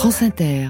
France Inter.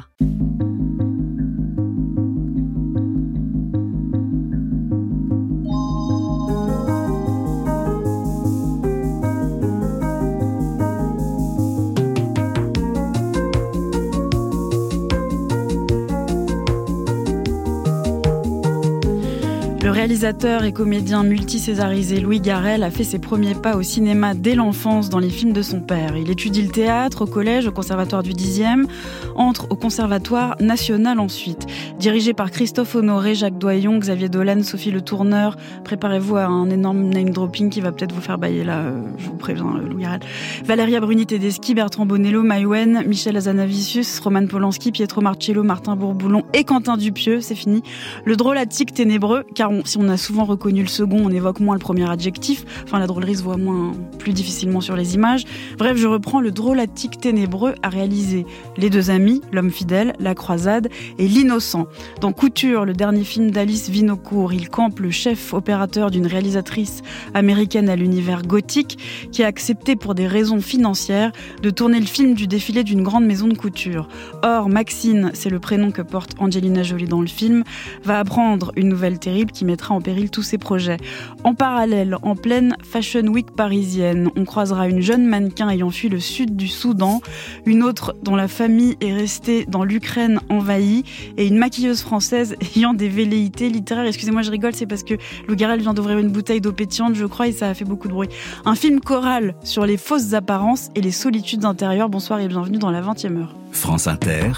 Le réalisateur et comédien multi-césarisé Louis Garrel a fait ses premiers pas au cinéma dès l'enfance dans les films de son père. Il étudie le théâtre au collège, au conservatoire du 10e, entre au conservatoire national ensuite. Dirigé par Christophe Honoré, Jacques Doyon, Xavier Dolan, Sophie Le Tourneur, préparez-vous à un énorme name-dropping qui va peut-être vous faire bailler là, je vous préviens, Louis Garrel. Valéria Bruni-Tedeschi, Bertrand Bonello, Maïwenn, Michel Hazanavicius, Roman Polanski, Pietro Marcello, Martin Bourboulon et Quentin Dupieux, c'est fini. Le drôlatique ténébreux, car si on a souvent reconnu le second, on évoque moins le premier adjectif. Enfin, la drôlerie se voit plus difficilement sur les images. Bref, je reprends. Le drôlatique ténébreux a réalisé Les Deux Amis, L'Homme Fidèle, La Croisade et L'Innocent. Dans Couture, le dernier film d'Alice Vinocourt, il campe le chef opérateur d'une réalisatrice américaine à l'univers gothique qui a accepté pour des raisons financières de tourner le film du défilé d'une grande maison de couture. Or, Maxine, c'est le prénom que porte Angelina Jolie dans le film, va apprendre une nouvelle terrible qui mettra en péril tous ses projets. En parallèle, en pleine Fashion Week parisienne, on croisera une jeune mannequin ayant fui le sud du Soudan, une autre dont la famille est restée dans l'Ukraine envahie et une maquilleuse française ayant des velléités littéraires. Excusez-moi, je rigole, c'est parce que Louis Garrel vient d'ouvrir une bouteille d'eau pétillante, je crois, et ça a fait beaucoup de bruit. Un film choral sur les fausses apparences et les solitudes intérieures. Bonsoir et bienvenue dans la 20e heure. France Inter,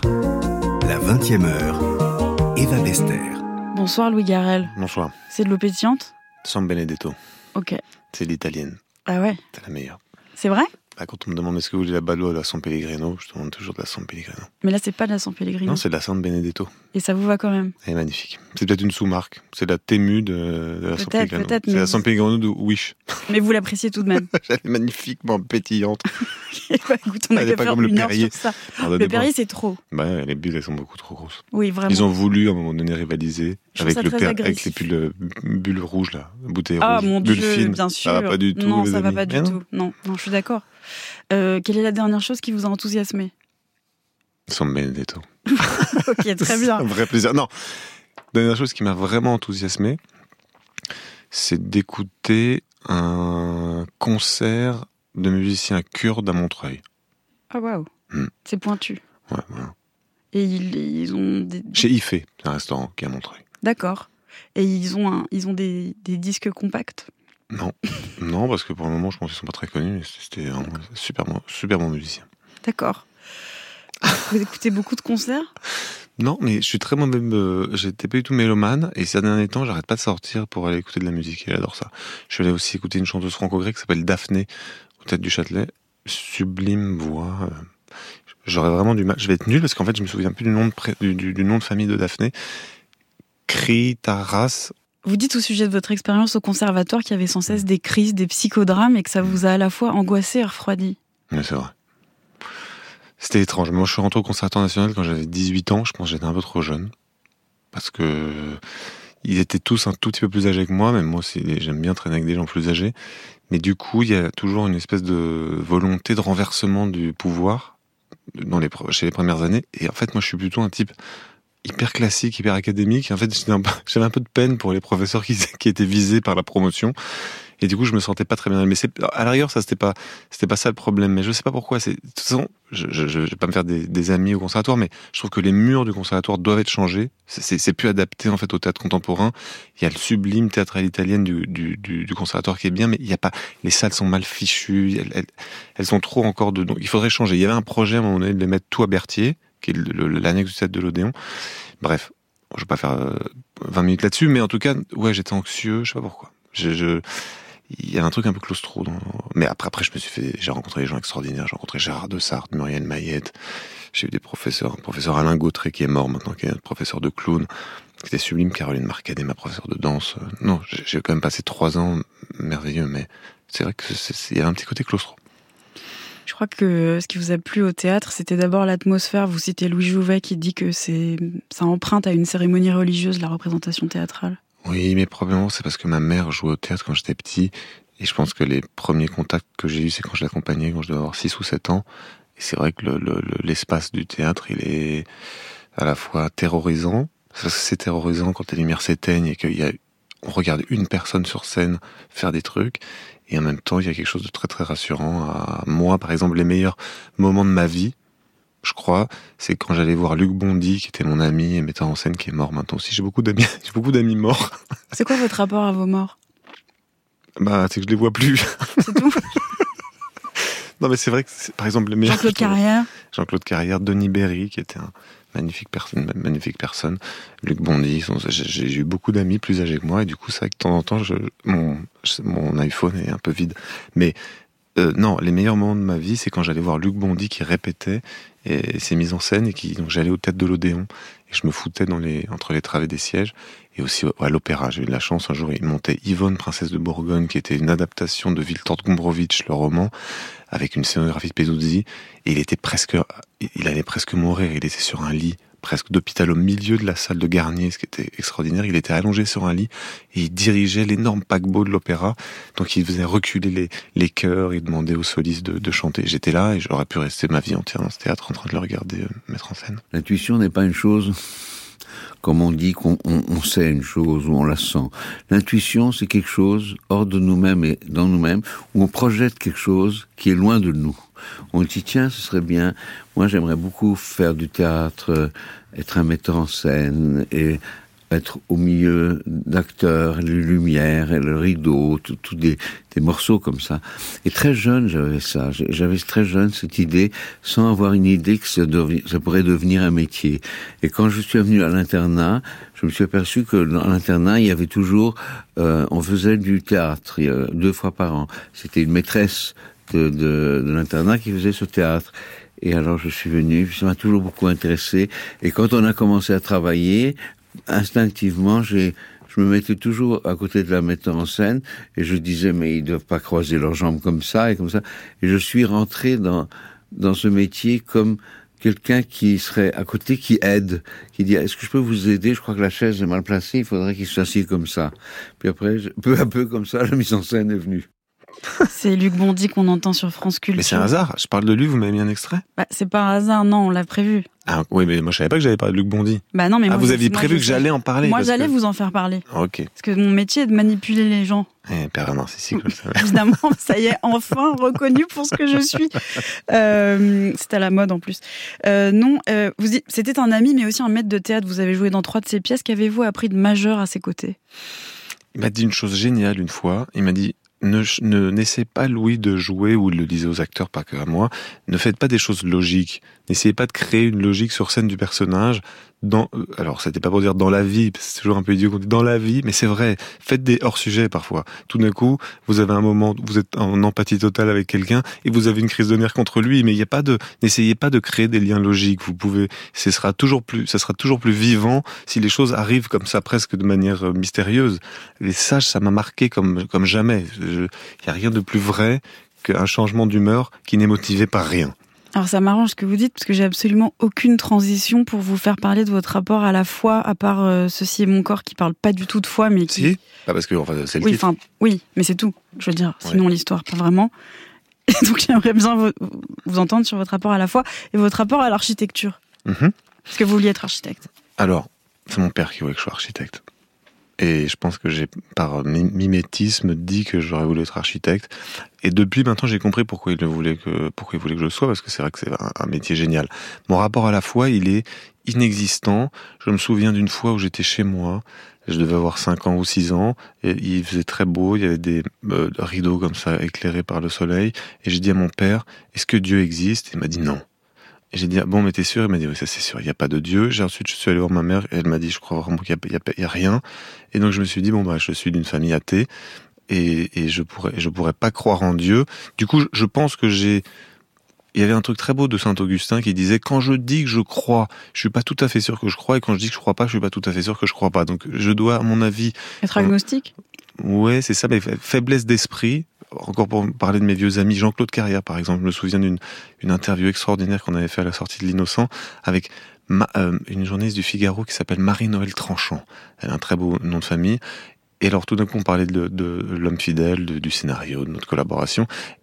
la 20e heure, Eva Bester. Bonsoir Louis Garrel. Bonsoir. C'est de l'eau pétillante ? San Benedetto. Ok. C'est l'italienne. Ah ouais ? C'est la meilleure. C'est vrai ? Quand on me demande est-ce que vous voulez la Ballo ou de la San Pellegrino, je demande toujours de la San Pellegrino. Mais là, c'est pas de la San Pellegrino. Non, c'est de la San Benedetto. Et ça vous va quand même ? Elle est magnifique. C'est peut-être une sous-marque. C'est la Tému de la San Pellegrino. Peut-être, c'est la San Pellegrino de Wish. Mais vous l'appréciez tout de même. Elle est magnifiquement pétillante. Bah, écoute, on a qu'à faire une heure sur ça. Le Perrier, c'est trop. Bah, les bulles, elles sont beaucoup trop grosses. Oui, vraiment. Ils ont voulu, à un moment donné, rivaliser avec avec les bulles rouges, là. Bouteilles rouges. Ah, mon Dieu, fine. bien sûr. Ça va pas du tout, non, les ça amis. va pas du tout. Non, je suis d'accord. Quelle est la dernière chose qui vous a enthousiasmé ? San Benedetto. Ok, très bien. Un vrai plaisir. Non, la dernière chose qui m'a vraiment enthousiasmé, c'est d'écouter un concert de musiciens kurdes à Montreuil. Ah waouh, c'est pointu. Ouais, voilà. Et ils ont des... Chez IFE, c'est un restaurant qui est à Montreuil. D'accord. Et ils ont des disques compacts ? Non, parce que pour le moment, je pense qu'ils sont pas très connus. Mais c'était un super bon musicien. D'accord. Vous écoutez beaucoup de concerts ? Non, mais je suis très mauvais. J'étais pas du tout mélomane, et ces derniers temps, j'arrête pas de sortir pour aller écouter de la musique. Et j'adore ça. Je vais aller aussi écouter une chanteuse franco-grecque qui s'appelle Daphné, au Théâtre du Châtelet. Sublime voix. J'aurais vraiment du mal. Je vais être nul parce qu'en fait, je me souviens plus du nom de famille de Daphné. Kritaras. Vous dites au sujet de votre expérience au conservatoire qu'il y avait sans cesse des crises, des psychodrames et que ça vous a à la fois angoissé et refroidi. Mais c'est vrai. C'était étrange. Moi, je suis rentré au Conservatoire National quand j'avais 18 ans. Je pense que j'étais un peu trop jeune. Parce que ils étaient tous un tout petit peu plus âgés que moi. Même moi aussi, j'aime bien traîner avec des gens plus âgés. Mais du coup, il y a toujours une espèce de volonté de renversement du pouvoir chez les premières années. Et en fait, moi, je suis plutôt un type hyper classique, hyper académique. En fait, j'avais un peu de peine pour les professeurs qui étaient visés par la promotion. Et du coup, je me sentais pas très bien. Mais à la rigueur, ça, c'était pas ça le problème. Mais je sais pas pourquoi. De toute façon, je vais pas me faire des amis au conservatoire, mais je trouve que les murs du conservatoire doivent être changés. C'est plus adapté, en fait, au théâtre contemporain. Il y a le sublime théâtre à l'italienne du conservatoire qui est bien, mais il y a pas, les salles sont mal fichues. Elles sont trop encore donc il faudrait changer. Il y avait un projet, à un moment donné, de les mettre tout à Berthier, qui est l'annexe du théâtre de l'Odéon. Bref. Je vais pas faire 20 minutes là-dessus, mais en tout cas, ouais, j'étais anxieux, je sais pas pourquoi. Il y a un truc un peu claustro. Mais après, j'ai rencontré des gens extraordinaires. J'ai rencontré Gérard Dessart, Muriel Mayette. J'ai eu des professeurs. Un professeur Alain Gautret, qui est mort maintenant, qui est notre professeur de clown. C'était sublime. Caroline Marcadet, ma professeure de danse. Non, j'ai quand même passé 3 ans merveilleux, mais c'est vrai qu'il y a un petit côté claustro. Je crois que ce qui vous a plu au théâtre, c'était d'abord l'atmosphère. Vous citez Louis Jouvet qui dit que ça emprunte à une cérémonie religieuse, la représentation théâtrale. Oui, mais probablement c'est parce que ma mère jouait au théâtre quand j'étais petit, et je pense que les premiers contacts que j'ai eus, c'est quand je l'accompagnais, quand je devais avoir 6 ou 7 ans, Et c'est vrai que l'espace du théâtre, il est à la fois terrorisant. C'est terrorisant quand les lumières s'éteignent et on regarde une personne sur scène faire des trucs. Et en même temps, il y a quelque chose de très très rassurant. Moi, par exemple, les meilleurs moments de ma vie, je crois, c'est quand j'allais voir Luc Bondy, qui était mon ami et metteur en scène, qui est mort maintenant aussi. J'ai beaucoup d'amis morts. C'est quoi votre rapport à vos morts ? C'est que je les vois plus. C'est tout ? Non, mais c'est vrai que, par exemple, les meilleurs... Jean-Claude Carrière, Denis Berry, qui était un magnifique personne. Luc Bondy, j'ai eu beaucoup d'amis plus âgés que moi, et du coup, c'est vrai que de temps en temps, mon iPhone est un peu vide. Mais non, les meilleurs moments de ma vie, c'est quand j'allais voir Luc Bondy qui répétait ses mises en scène, et donc j'allais au Théâtre de l'Odéon, et je me foutais entre les travées des sièges, et aussi à l'opéra. J'ai eu de la chance, un jour, il montait Yvonne, princesse de Bourgogne, qui était une adaptation de Witold Gombrowicz, le roman, avec une scénographie de Peduzzi, et il allait presque mourir. Il était sur un lit, presque d'hôpital, au milieu de la salle de Garnier, ce qui était extraordinaire. Il était allongé sur un lit, et il dirigeait l'énorme paquebot de l'opéra. Donc il faisait reculer les chœurs, il demandait aux solistes de chanter. J'étais là, et j'aurais pu rester ma vie entière dans ce théâtre, en train de le regarder mettre en scène. L'intuition n'est pas une chose... Comme on dit qu'on sait une chose ou on la sent. L'intuition, c'est quelque chose hors de nous-mêmes et dans nous-mêmes, où on projette quelque chose qui est loin de nous. On dit, tiens, ce serait bien, moi j'aimerais beaucoup faire du théâtre, être un metteur en scène, et être au milieu d'acteurs, les lumières, et le rideau, tout des morceaux comme ça. Et très jeune, j'avais ça. J'avais très jeune cette idée, sans avoir une idée que ça pourrait devenir un métier. Et quand je suis venu à l'internat, je me suis aperçu que dans l'internat, il y avait toujours, on faisait du théâtre 2 fois par an. C'était une maîtresse de l'internat qui faisait ce théâtre. Et alors je suis venu, ça m'a toujours beaucoup intéressé. Et quand on a commencé à travailler, instinctivement, je me mettais toujours à côté de la metteur en scène et je disais, mais ils doivent pas croiser leurs jambes comme ça et comme ça. Et je suis rentré dans ce métier comme quelqu'un qui serait à côté, qui aide, qui dit, est-ce que je peux vous aider? Je crois que la chaise est mal placée, il faudrait qu'il s'assied comme ça. Puis après, peu à peu, comme ça, la mise en scène est venue. C'est Luc Bondy qu'on entend sur France Culture. Mais c'est un hasard, je parle de lui, vous m'avez mis un extrait? C'est pas un hasard, non, on l'a prévu. Ah oui, mais moi je savais pas que j'allais parler de Luc Bondy. Non, mais vous aviez prévu que j'allais en parler? Moi j'allais vous en faire parler. Ok. Parce que mon métier est de manipuler les gens. Pervers narcissique, je le savais. Évidemment, ça y est, enfin reconnu pour ce que je suis. C'est à la mode en plus. C'était un ami, mais aussi un maître de théâtre. Vous avez joué dans 3 de ses pièces. Qu'avez-vous appris de majeur à ses côtés? Il m'a dit une chose géniale une fois. Il m'a dit, n'essayez pas, Louis, de jouer, ou il le disait aux acteurs, pas que à moi, ne faites pas des choses logiques. N'essayez pas de créer une logique sur scène du personnage. Alors, c'était pas pour dire dans la vie, parce que c'est toujours un peu idiot qu'on dit dans la vie, mais c'est vrai. Faites des hors-sujets parfois. Tout d'un coup, vous avez un moment, vous êtes en empathie totale avec quelqu'un et vous avez une crise de nerfs contre lui, mais n'essayez pas de créer des liens logiques. Ça sera toujours plus vivant si les choses arrivent comme ça, presque de manière mystérieuse. Et ça m'a marqué comme jamais. Il y a rien de plus vrai qu'un changement d'humeur qui n'est motivé par rien. Alors ça m'arrange ce que vous dites, parce que j'ai absolument aucune transition pour vous faire parler de votre rapport à la foi, à part Ceci est mon corps, qui parle pas du tout de foi, mais qui... Si, parce que c'est le titre. Oui, mais c'est tout, je veux dire, sinon l'histoire, pas vraiment. Et donc j'aimerais bien vous entendre sur votre rapport à la foi et votre rapport à l'architecture. Mm-hmm. Parce que vous vouliez être architecte. Alors, c'est mon père qui voulait que je sois architecte. Et je pense que j'ai, par mimétisme, dit que j'aurais voulu être architecte. Et depuis maintenant, j'ai compris pourquoi il voulait que je le sois, parce que c'est vrai que c'est un métier génial. Mon rapport à la foi, il est inexistant. Je me souviens d'une fois où j'étais chez moi, je devais avoir 5 ans ou 6 ans, et il faisait très beau, il y avait des rideaux comme ça, éclairés par le soleil, et j'ai dit à mon père, est-ce que Dieu existe? Il m'a dit non. Et j'ai dit, bon, mais t'es sûr? Il m'a dit, oui, ça c'est sûr, il n'y a pas de Dieu. Ensuite, je suis allé voir ma mère, et elle m'a dit, je crois vraiment qu'il y a rien. Et donc, je me suis dit, je suis d'une famille athée, et je pourrais pas croire en Dieu. Du coup, je pense que il y avait un truc très beau de Saint-Augustin qui disait, quand je dis que je crois, je suis pas tout à fait sûr que je crois, et quand je dis que je crois pas, je suis pas tout à fait sûr que je crois pas. Donc, je dois, à mon avis... Être agnostique? Ouais, c'est ça, mais faiblesse d'esprit. Encore pour parler de mes vieux amis, Jean-Claude Carrière, par exemple, je me souviens d'une interview extraordinaire qu'on avait fait à la sortie de l'Innocent avec une journaliste du Figaro qui s'appelle Marie-Noël Tranchant. Elle a un très beau nom de famille. Et alors, tout d'un coup, on parlait de l'homme fidèle, du scénario, de notre collaboration.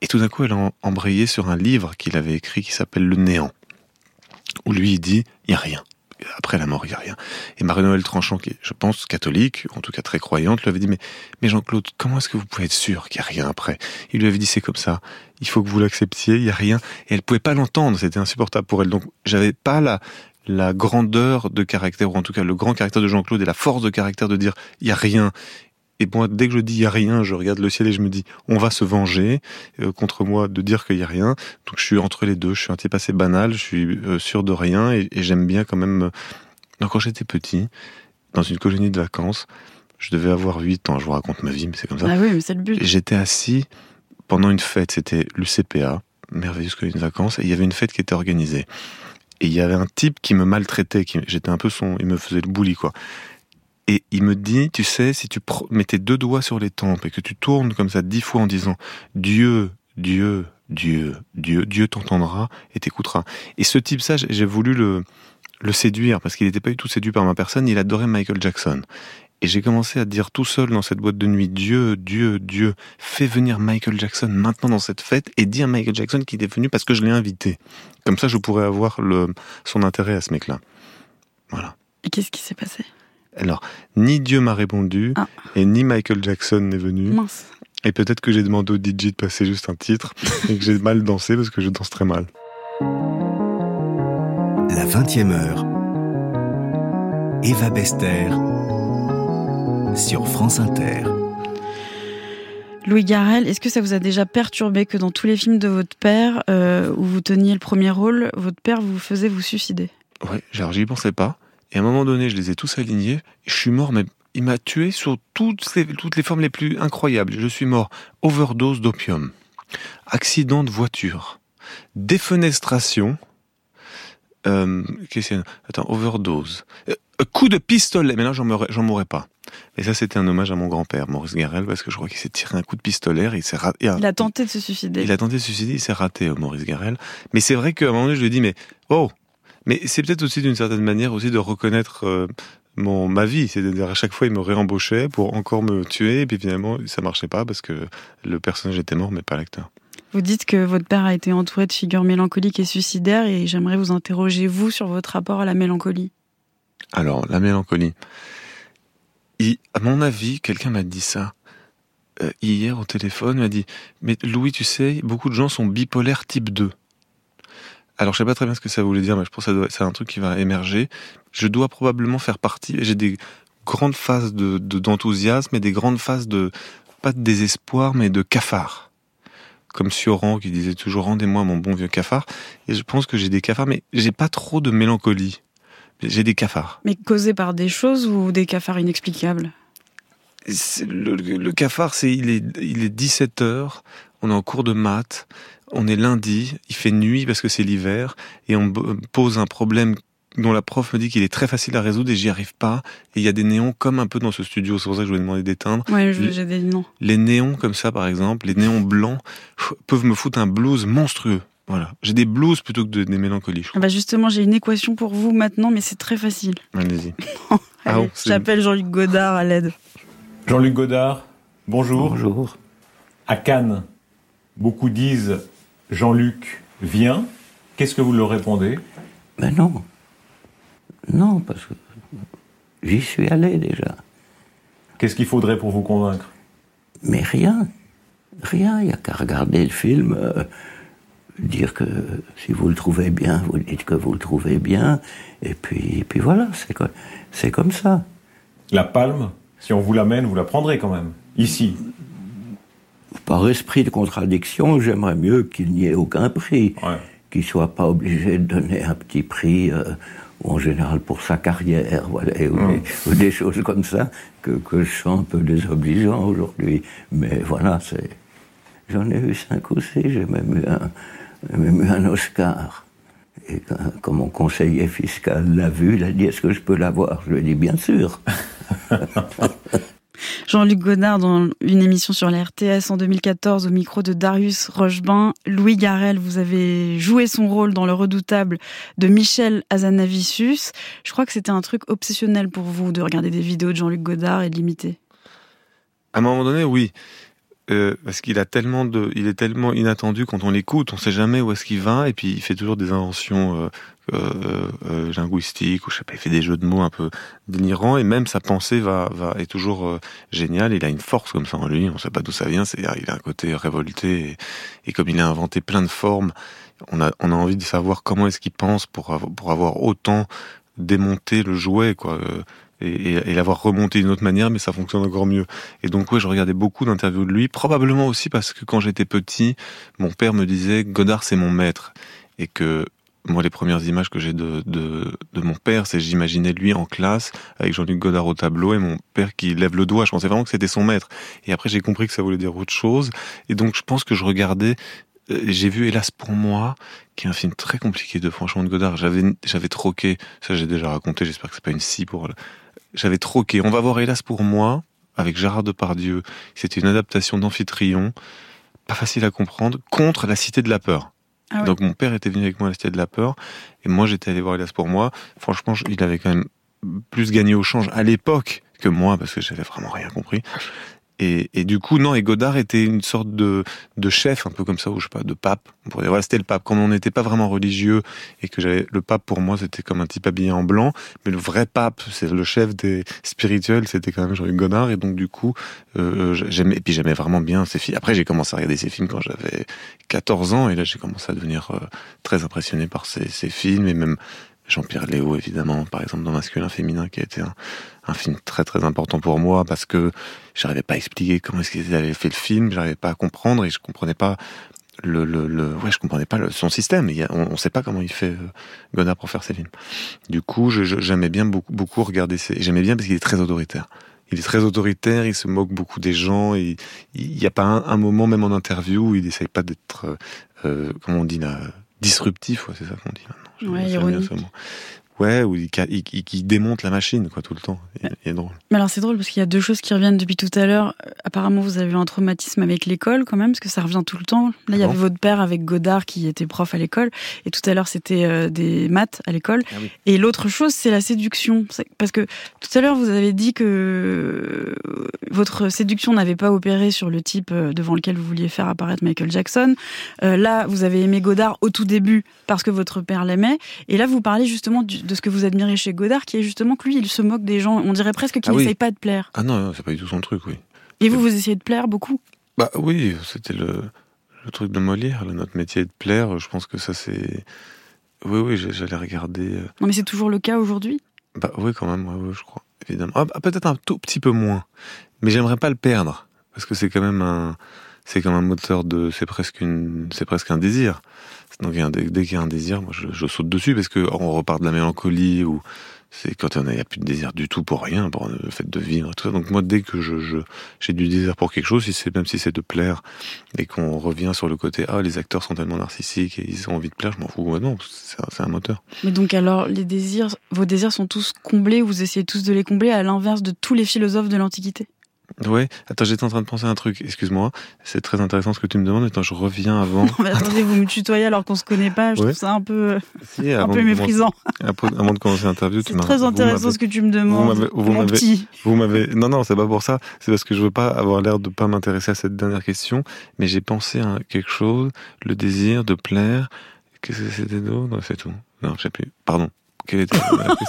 Et tout d'un coup, elle a embrayé sur un livre qu'il avait écrit qui s'appelle Le Néant, où lui, il dit, il n'y a rien. Après la mort, il n'y a rien. Et Marie-Noëlle Tranchant, qui est, je pense, catholique, en tout cas très croyante, lui avait dit, mais Jean-Claude, comment est-ce que vous pouvez être sûr qu'il n'y a rien après? Il lui avait dit, c'est comme ça, il faut que vous l'acceptiez, il n'y a rien. Et elle ne pouvait pas l'entendre, c'était insupportable pour elle. Donc, j'avais pas la grandeur de caractère, ou en tout cas le grand caractère de Jean-Claude et la force de caractère de dire, il n'y a rien. Et moi, dès que je dis il y a rien, je regarde le ciel et je me dis on va se venger contre moi de dire qu'il y a rien. Donc je suis entre les deux, je suis un type assez banal, je suis sûr de rien et j'aime bien quand même. Donc quand j'étais petit, dans une colonie de vacances, je devais avoir 8 ans, je vous raconte ma vie, mais c'est comme ça. Ah oui, mais c'est le but. Et j'étais assis pendant une fête, c'était l'UCPA, merveilleuse colonie de vacances, et il y avait une fête qui était organisée. Et il y avait un type qui me maltraitait, j'étais un peu il me faisait le bully, quoi. Et il me dit, tu sais, si tu mets tes 2 doigts sur les tempes et que tu tournes comme ça 10 fois en disant Dieu, Dieu, Dieu, Dieu, Dieu t'entendra et t'écoutera. Et ce type, ça, j'ai voulu le séduire parce qu'il n'était pas du tout séduit par ma personne, il adorait Michael Jackson. Et j'ai commencé à dire tout seul dans cette boîte de nuit, Dieu, Dieu, Dieu, fais venir Michael Jackson maintenant dans cette fête et dis à Michael Jackson qu'il est venu parce que je l'ai invité. Comme ça, je pourrais avoir son intérêt à ce mec-là. Voilà. Et qu'est-ce qui s'est passé ? Alors, ni Dieu m'a répondu, et ni Michael Jackson n'est venu. Mince. Et peut-être que j'ai demandé au DJ de passer juste un titre, et que j'ai mal dansé parce que je danse très mal. La 20e heure. Eva Bester sur France Inter. Louis Garrel, est-ce que ça vous a déjà perturbé que dans tous les films de votre père, où vous teniez le premier rôle, votre père vous faisait vous suicider ? Ouais, alors j'y pensais pas. Et à un moment donné, je les ai tous alignés. Et je suis mort, mais il m'a tué sur toutes les formes les plus incroyables. Je suis mort overdose d'opium, accident de voiture, défenestration, overdose, coup de pistolet. Mais là, j'en mourrais pas. Et ça, c'était un hommage à mon grand-père, Maurice Garrel, parce que je crois qu'il s'est tiré un coup de pistolet. Il a tenté de se suicider. Il s'est raté, Maurice Garrel. Mais c'est vrai qu'à un moment donné, je lui ai dit, mais c'est peut-être aussi d'une certaine manière aussi de reconnaître ma vie. C'est-à-dire à chaque fois, il me réembauchait pour encore me tuer. Et puis finalement, ça marchait pas parce que le personnage était mort, mais pas l'acteur. Vous dites que votre père a été entouré de figures mélancoliques et suicidaires. Et j'aimerais vous interroger, vous, sur votre rapport à la mélancolie. Alors, la mélancolie. À mon avis, quelqu'un m'a dit ça. Hier, au téléphone, il m'a dit « Mais Louis, tu sais, beaucoup de gens sont bipolaires type 2. » Alors, je sais pas très bien ce que ça voulait dire, mais je pense que c'est un truc qui va émerger. Je dois probablement faire partie. J'ai des grandes phases d'enthousiasme et des grandes phases pas de désespoir, mais de cafard. Comme Sioran qui disait toujours « Rendez-moi mon bon vieux cafard ». Et je pense que j'ai des cafards, mais j'ai pas trop de mélancolie. J'ai des cafards. Mais causés par des choses ou des cafards inexplicables ? Le cafard, il est 17h, on est en cours de maths, on est lundi, il fait nuit parce que c'est l'hiver, et on me pose un problème dont la prof me dit qu'il est très facile à résoudre et j'y arrive pas. Et il y a des néons comme un peu dans ce studio, c'est pour ça que je vous ai demandé d'éteindre. Ouais, j'ai des noms. Les néons comme ça, par exemple, les néons blancs peuvent me foutre un blues monstrueux. Voilà, j'ai des blues plutôt que des mélancolies. Justement, j'ai une équation pour vous maintenant, mais c'est très facile. Allez-y. Allez, j'appelle Jean-Luc Godard à l'aide. Jean-Luc Godard, bonjour. Bonjour. À Cannes, beaucoup disent Jean-Luc, viens. Qu'est-ce que vous leur répondez ? Ben non. Non, parce que j'y suis allé déjà. Qu'est-ce qu'il faudrait pour vous convaincre ? Mais rien. Rien. Il n'y a qu'à regarder le film, dire que si vous le trouvez bien, vous dites que vous le trouvez bien. Et puis voilà, c'est comme ça. La palme, si on vous l'amène, vous la prendrez quand même. Ici. Par esprit de contradiction, j'aimerais mieux qu'il n'y ait aucun prix. Ouais. Qu'il ne soit pas obligé de donner un petit prix, ou en général pour sa carrière, voilà, ou des choses comme ça, que je sens un peu désobligeant aujourd'hui. Mais voilà, j'en ai eu 5 ou 6, j'ai même eu un Oscar. Et quand mon conseiller fiscal l'a vu, il a dit « Est-ce que je peux l'avoir ?» Je lui ai dit « Bien sûr !» Jean-Luc Godard, dans une émission sur la RTS en 2014, au micro de Darius Rochebain. Louis Garrel, vous avez joué son rôle dans Le Redoutable de Michel Hazanavicius. Je crois que c'était un truc obsessionnel pour vous de regarder des vidéos de Jean-Luc Godard et de l'imiter. À un moment donné, oui. parce qu'il est tellement inattendu quand on l'écoute, on sait jamais où est-ce qu'il va, et puis il fait toujours des inventions linguistiques, ou je sais pas, il fait des jeux de mots un peu délirants, et même sa pensée est toujours géniale. Il a une force comme ça en lui, on sait pas d'où ça vient, il a un côté révolté, et comme il a inventé plein de formes, on a envie de savoir comment est-ce qu'il pense pour avoir autant démonté le jouet, quoi. Et l'avoir remonté d'une autre manière, mais ça fonctionne encore mieux. Et donc, ouais, je regardais beaucoup d'interviews de lui, probablement aussi parce que quand j'étais petit, mon père me disait Godard, c'est mon maître. Et que moi, les premières images que j'ai de mon père, c'est j'imaginais lui en classe, avec Jean-Luc Godard au tableau, et mon père qui lève le doigt. Je pensais vraiment que c'était son maître. Et après, j'ai compris que ça voulait dire autre chose. Et donc, je pense que je regardais. J'ai vu Hélas pour moi, qui est un film très compliqué franchement de Godard. J'avais troqué, ça j'ai déjà raconté, j'espère que c'est pas une scie pour... J'avais troqué On va voir Hélas pour moi, avec Gérard Depardieu. C'était une adaptation d'Amphitryon, pas facile à comprendre, contre La Cité de la Peur. Ah ouais. Donc mon père était venu avec moi à La Cité de la Peur, et moi j'étais allé voir Hélas pour moi. Franchement, il avait quand même plus gagné au change à l'époque que moi, parce que j'avais vraiment rien compris. Et du coup, non, et Godard était une sorte de chef, un peu comme ça, ou je sais pas, de pape. On pourrait dire, voilà, c'était le pape. Comme on n'était pas vraiment religieux, et que le pape, pour moi, c'était comme un type habillé en blanc, mais le vrai pape, c'est le chef des spirituels, c'était quand même Jean-Luc Godard, et donc du coup, j'aimais vraiment bien ses films. Après, j'ai commencé à regarder ses films quand j'avais 14 ans, et là, j'ai commencé à devenir très impressionné par ses films, et même Jean-Pierre Léaud, évidemment, par exemple, dans Masculin Féminin, qui a été un film très très important pour moi, parce que j'arrivais pas à expliquer comment est-ce qu'ils avaient fait le film, j'arrivais pas à comprendre, et je comprenais pas je comprenais pas son système. On sait pas comment il fait Godard pour faire ses films. Du coup, j'aimais bien beaucoup regarder j'aimais bien parce qu'il est très autoritaire. Il est très autoritaire, il se moque beaucoup des gens, et il y a pas un moment, même en interview, où il essaye pas d'être, comment on dit là, disruptif, ouais, c'est ça qu'on dit maintenant. Ouais, ironique. Ouais, où il démonte la machine, quoi, tout le temps. Il est drôle. Mais alors, c'est drôle parce qu'il y a deux choses qui reviennent depuis tout à l'heure. Apparemment, vous avez eu un traumatisme avec l'école, quand même, parce que ça revient tout le temps. Là, il y avait votre père avec Godard qui était prof à l'école. Et tout à l'heure, c'était des maths à l'école. Ah oui. Et l'autre chose, c'est la séduction. Parce que tout à l'heure, vous avez dit que votre séduction n'avait pas opéré sur le type devant lequel vous vouliez faire apparaître Michael Jackson. Là, vous avez aimé Godard au tout début parce que votre père l'aimait. Et là, vous parlez justement de ce que vous admirez chez Godard, qui est justement que lui, il se moque des gens. On dirait presque qu'il n'essaye pas de plaire. Ah non, c'est pas du tout son truc, oui. Et vous essayez de plaire beaucoup ? Bah oui, c'était le truc de Molière, là, notre métier est de plaire. Je pense que ça, c'est... Oui, j'allais regarder... Non, mais c'est toujours le cas aujourd'hui ? Bah oui, quand même, ouais, je crois, évidemment. Peut-être un tout petit peu moins. Mais j'aimerais pas le perdre, parce que c'est quand même un moteur de... C'est presque un désir. Donc dès qu'il y a un désir, moi je saute dessus, parce que on repart de la mélancolie, ou c'est quand il n'y a plus de désir du tout pour rien, pour le fait de vivre et tout ça. Donc moi, dès que j'ai du désir pour quelque chose, même si c'est de plaire, et qu'on revient sur le côté les acteurs sont tellement narcissiques et ils ont envie de plaire, je m'en fous. Ouais, non, c'est un moteur. Mais donc alors vos désirs sont tous comblés, vous essayez tous de les combler, à l'inverse de tous les philosophes de l'Antiquité. Ouais, attends, j'étais en train de penser à un truc, excuse-moi, c'est très intéressant ce que tu me demandes, attends, je reviens avant. Non, mais attendez, vous me tutoyez alors qu'on se connaît pas, je trouve ça un peu méprisant. Avant de commencer l'interview, c'est très intéressant ce que tu me demandes, mon petit. Non, c'est pas pour ça, c'est parce que je veux pas avoir l'air de pas m'intéresser à cette dernière question, mais j'ai pensé à quelque chose, le désir de plaire, qu'est-ce que c'était d'autre ? Non, c'est tout. Non, je sais plus, pardon. Quelle était la question ?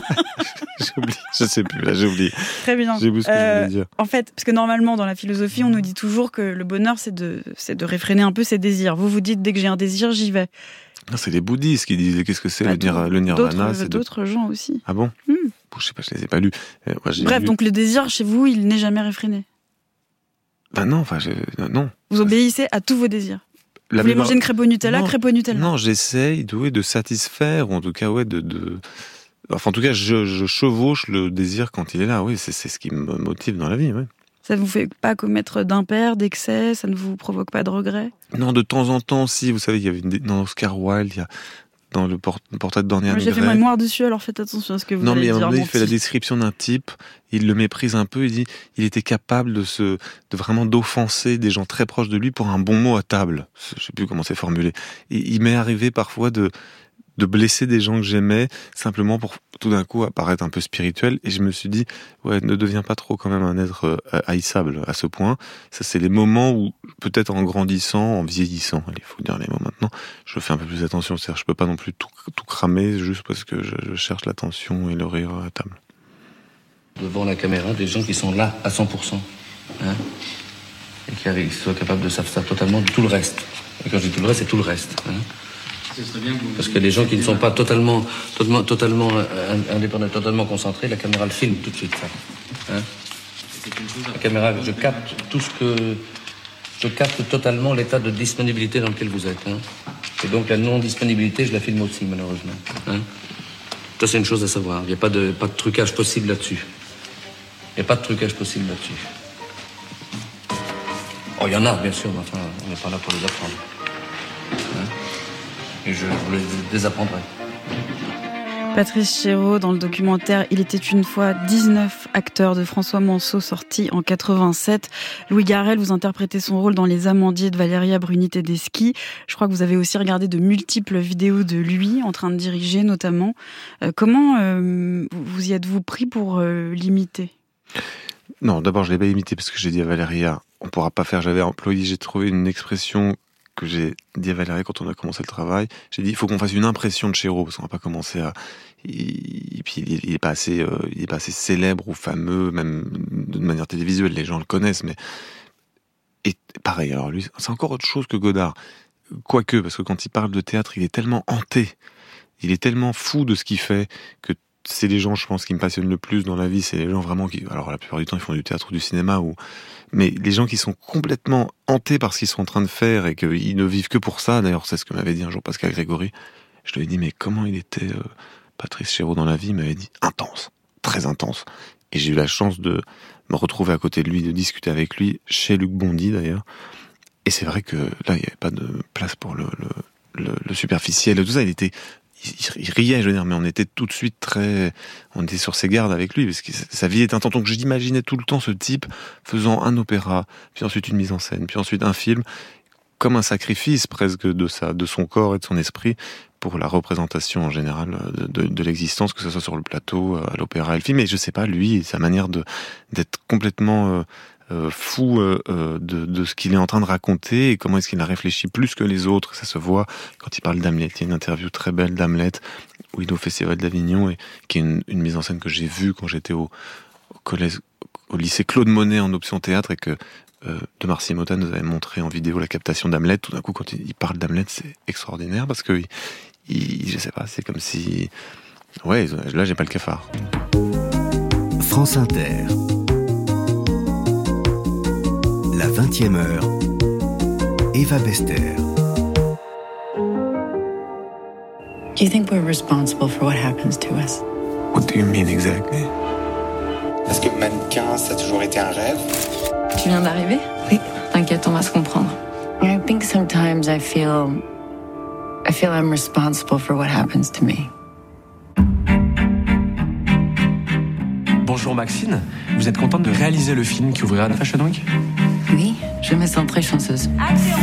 Je sais plus, là j'ai oublié. Très bien. J'ai oublié ce que je voulais dire. En fait, parce que normalement dans la philosophie, on nous dit toujours que le bonheur c'est de réfréner un peu ses désirs. Vous dites dès que j'ai un désir, j'y vais. Non, c'est les bouddhistes qui disent qu'est-ce que c'est le nirvana. D'autres gens aussi. Ah bon ? Je sais pas, je les ai pas lus. Donc le désir chez vous, il n'est jamais réfréné. Ben non, non. Vous obéissez à tous vos désirs. Vous voulez manger une crêpe au Nutella, crêpe au Nutella. Non, j'essaye de satisfaire, ou en tout cas, Enfin, en tout cas, je chevauche le désir quand il est là. Oui, c'est ce qui me motive dans la vie, oui. Ça ne vous fait pas commettre d'impair, d'excès, ça ne vous provoque pas de regrets ? Non, de temps en temps, si. Vous savez, il y avait dans Oscar Wilde, il y a dans le portrait de Dorian Gray. J'ai fait ma mémoire dessus, alors faites attention à ce que vous allez dire. Non, mais à un moment donné, il fait la description d'un type, il le méprise un peu, il dit il était capable de vraiment d'offenser des gens très proches de lui pour un bon mot à table. Je sais plus comment c'est formulé. Et il m'est arrivé parfois de de blesser des gens que j'aimais simplement pour tout d'un coup apparaître un peu spirituel. Et je me suis dit, ouais, ne deviens pas trop quand même un être haïssable à ce point. Ça, c'est les moments où, peut-être en grandissant, en vieillissant, il faut dire les mots maintenant, je fais un peu plus attention. C'est-à-dire, je peux pas non plus tout cramer juste parce que je cherche l'attention et le rire à table. Devant la caméra, des gens qui sont là à 100%, hein, et qui soient capables de s'abstraire totalement de tout le reste. Et quand je dis tout le reste, c'est tout le reste. Hein. Parce que les gens qui ne sont pas totalement indépendants, totalement concentrés, la caméra le filme tout de suite. Ça. Hein. La caméra, je capte totalement l'état de disponibilité dans lequel vous êtes. Hein. Et donc la non-disponibilité, je la filme aussi, malheureusement. Hein. Ça, c'est une chose à savoir. Il n'y a pas de trucage possible là-dessus. Il n'y a pas de trucage possible là-dessus. Oh, il y en a, bien sûr, mais enfin, on n'est pas là pour les apprendre. Hein. Et je vous les désapprendrai. Patrice Chéreau, dans le documentaire Il était une fois 19 acteurs de François Manceau, sorti en 87. Louis Garrel, vous interprétez son rôle dans Les Amandiers de Valéria Bruni Tedeschi. Je crois que vous avez aussi regardé de multiples vidéos de lui, en train de diriger notamment. Comment vous y êtes-vous pris pour l'imiter ? Non, d'abord, je l'ai pas imité parce que j'ai dit à Valéria, on pourra pas faire, j'ai trouvé une expression que j'ai dit à Valérie quand on a commencé le travail. J'ai dit, il faut qu'on fasse une impression de Chéreau, parce qu'on va pas commencer à... Et puis, il est pas assez célèbre ou fameux, même de manière télévisuelle, les gens le connaissent, mais... Et pareil, alors lui, c'est encore autre chose que Godard. Quoique, parce que quand il parle de théâtre, il est tellement hanté, il est tellement fou de ce qu'il fait, que c'est les gens, je pense, qui me passionnent le plus dans la vie, c'est les gens vraiment qui... Alors, la plupart du temps, ils font du théâtre ou du cinéma, mais les gens qui sont complètement hantés par ce qu'ils sont en train de faire et qu'ils ne vivent que pour ça, d'ailleurs, c'est ce que m'avait dit un jour Pascal Grégory. Je lui ai dit, mais comment il était Patrice Chéreau dans la vie ? Il m'avait dit, intense, très intense. Et j'ai eu la chance de me retrouver à côté de lui, de discuter avec lui, chez Luc Bondy, d'ailleurs. Et c'est vrai que là, il n'y avait pas de place pour le superficiel et tout ça. Il riait, je veux dire, mais on était tout de suite on était sur ses gardes avec lui, parce que sa vie est un temps. Donc j'imaginais tout le temps ce type faisant un opéra, puis ensuite une mise en scène, puis ensuite un film, comme un sacrifice presque de son corps et de son esprit pour la représentation en général de l'existence, que ce soit sur le plateau, à l'opéra et le film. Et je sais pas, lui, sa manière d'être complètement fou de ce qu'il est en train de raconter et comment est-ce qu'il a réfléchi plus que les autres. Ça se voit quand il parle d'Hamlet. Il y a une interview très belle d'Hamlet où il est au Festival d'Avignon et qui est une mise en scène que j'ai vue quand j'étais au lycée Claude Monet en option théâtre et que de Marcy Motta nous avait montré en vidéo la captation d'Hamlet. Tout d'un coup, quand il parle d'Hamlet, c'est extraordinaire parce que je sais pas, c'est comme si... Ouais, là, j'ai pas le cafard. France Inter. La 20e heure. Eva Bester. Do you think we're responsible for what happens to us? What do you mean exactly? Est-ce que mannequin, ça a toujours été un rêve? Tu viens d'arriver? Oui. T'inquiète, on va se comprendre. I think sometimes I feel I'm responsible for what happens to me. Bonjour Maxine, vous êtes contente de réaliser le film qui ouvrira la Fashion Week? Oui, je me sens très chanceuse. Action!